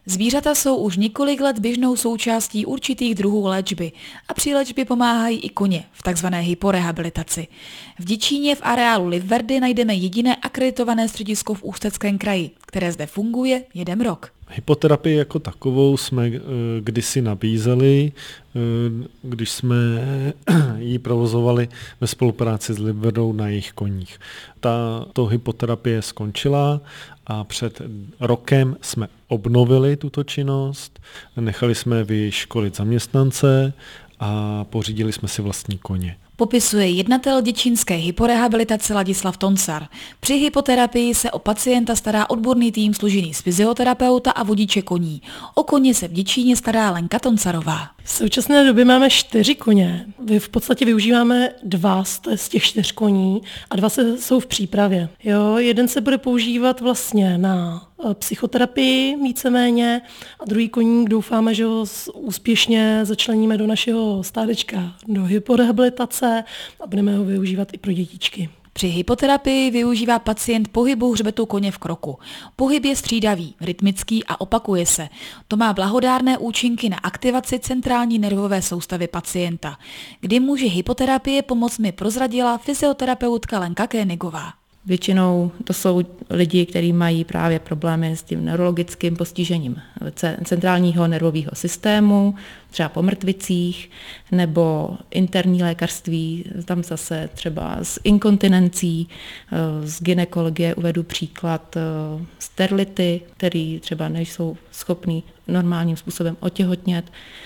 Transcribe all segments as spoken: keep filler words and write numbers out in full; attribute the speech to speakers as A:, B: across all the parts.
A: Zvířata jsou už několik let běžnou součástí určitých druhů léčby a při léčbě pomáhají i koně v takzvané hyporehabilitaci. V Děčíně v areálu Livverdy najdeme jediné akreditované středisko v Ústeckém kraji, které zde funguje jeden rok.
B: Hypoterapii jako takovou jsme kdysi nabízeli, když jsme ji provozovali ve spolupráci s Livverdou na jejich koních. Tato hypoterapie skončila a před rokem jsme obnovili tuto činnost, nechali jsme vyškolit zaměstnance a pořídili jsme si vlastní koně.
A: Popisuje jednatel děčínské hyporehabilitace Ladislav Toncar. Při hypoterapii se o pacienta stará odborný tým složený z fyzioterapeuta a vodiče koní. O koně se v Děčíně stará Lenka Toncarová.
C: V současné době máme čtyři koně. V podstatě využíváme dva z těch čtyř koní a dva se, jsou v přípravě. Jo, jeden se bude používat vlastně na psychoterapii víceméně a druhý koník doufáme, že ho úspěšně začleníme do našeho stádečka do hyporehabilitace a budeme ho využívat i pro dětičky.
A: Při hypoterapii využívá pacient pohybu hřbetu koně v kroku. Pohyb je střídavý, rytmický a opakuje se. To má blahodárné účinky na aktivaci centrální nervové soustavy pacienta. Kdy může hypoterapie pomoct, mi prozradila fyzioterapeutka Lenka Kénigová.
D: Většinou to jsou lidi, kteří mají právě problémy s tím neurologickým postižením centrálního nervového systému, třeba po mrtvicích, nebo interní lékařství, tam zase třeba s inkontinencí, z gynekologie uvedu příklad sterility, který třeba nejsou schopní normálním způsobem otěhotnět,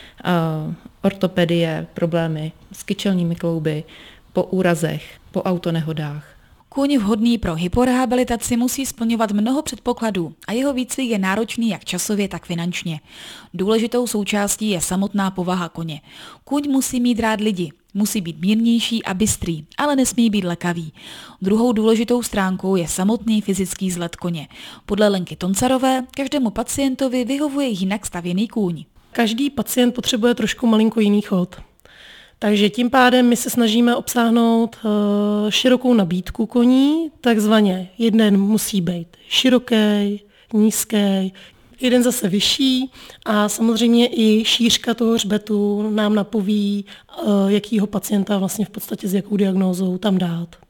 D: ortopedie, problémy s kyčelními klouby, po úrazech, po autonehodách.
A: Kůň vhodný pro hyporehabilitaci musí splňovat mnoho předpokladů a jeho výcvik je náročný jak časově, tak finančně. Důležitou součástí je samotná povaha koně. Kůň musí mít rád lidi, musí být mírnější a bystrý, ale nesmí být lekavý. Druhou důležitou stránkou je samotný fyzický vzhled koně. Podle Lenky Toncarové každému pacientovi vyhovuje jinak stavěný kůň.
C: Každý pacient potřebuje trošku malinko jiný chod. Takže tím pádem my se snažíme obsáhnout uh, širokou nabídku koní, takzvaně jeden musí být široký, nízký, jeden zase vyšší a samozřejmě i šířka toho hřbetu nám napoví, uh, jakýho pacienta vlastně v podstatě s jakou diagnózou tam dát.